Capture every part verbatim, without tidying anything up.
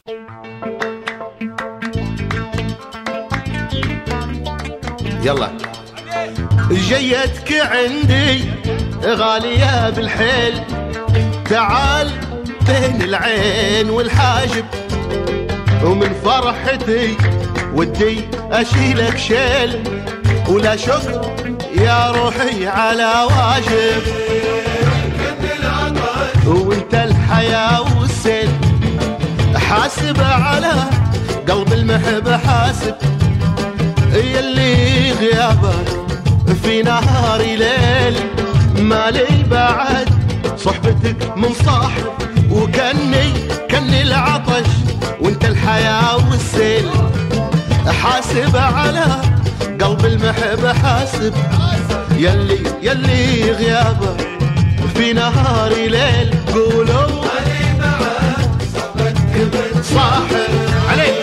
يلا جيتك عندي غالية بالحيل، تعال بين العين والحاجب، ومن فرحتي ودي أشيلك شيل، ولا شكر يا روحي على واجب، وانت الحياة والسيل، حاسب على قلب المحب حاسب، يلي غيابك في نهاري ليل، مالي بعد صحبتك من صاحب، وكني كني العطش وانت الحياة والسيل، حاسب على قلب المحب حاسب، يلي يلي غيابك في نهاري ليل، قولوا مالي بعد صحبتك صاحب عليك.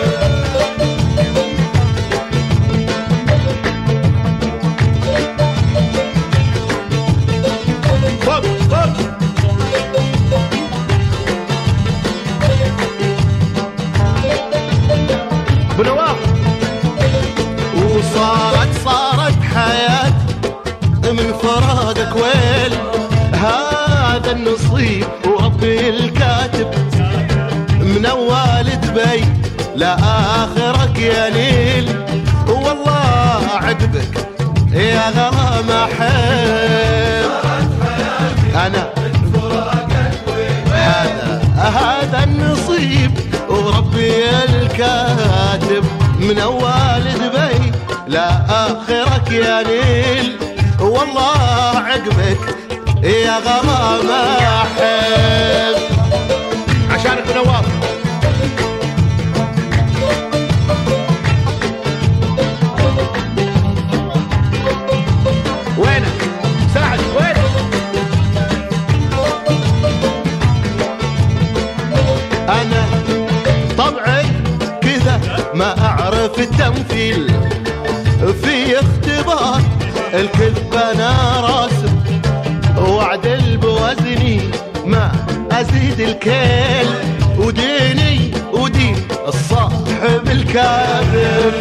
بنواف وصارت صارت حياة من فرادك ويل، هذا النصيب وربي الكاتب، من اول دبي لاخرك يا نيل، والله عقبك يا غرام احب انا، هذا هذا النصيب وربي الكاتب، من اول دبي لاخرك يا نيل، والله عقبك يا غرام احب. عشانك بنواف وينك ساعد وينك؟ انا طبعي كذا ما اعرف التمثيل، في اختبار الكذب انا راسم، واعدل بوزني ما ازيد الكيل، وديني ودين الصاحب الكاذب،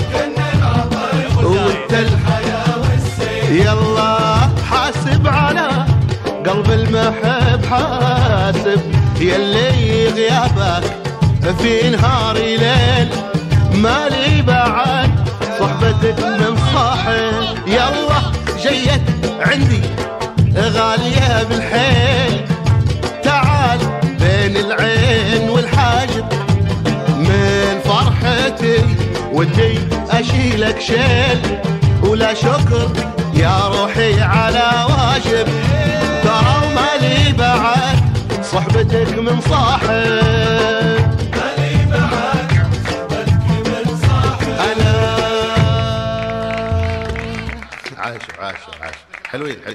وانت الحياة والسيل، يلا حاسب على قلب المحب حاسب، يلي غيابك في نهاري ليل، مالي بعد صحبتك من صاحب، يلا جيت عندي غالية بالحيل، تعال بين العين والحاجب، من فرحتي ودي أشيلك شيل، ولا شكر يا روحي على واجب، ترى مالي بعد صحبتك من صاحب، مالي بعد صحبتك من صاحب أنا. عاش عاش عاش، حلوين حلوين.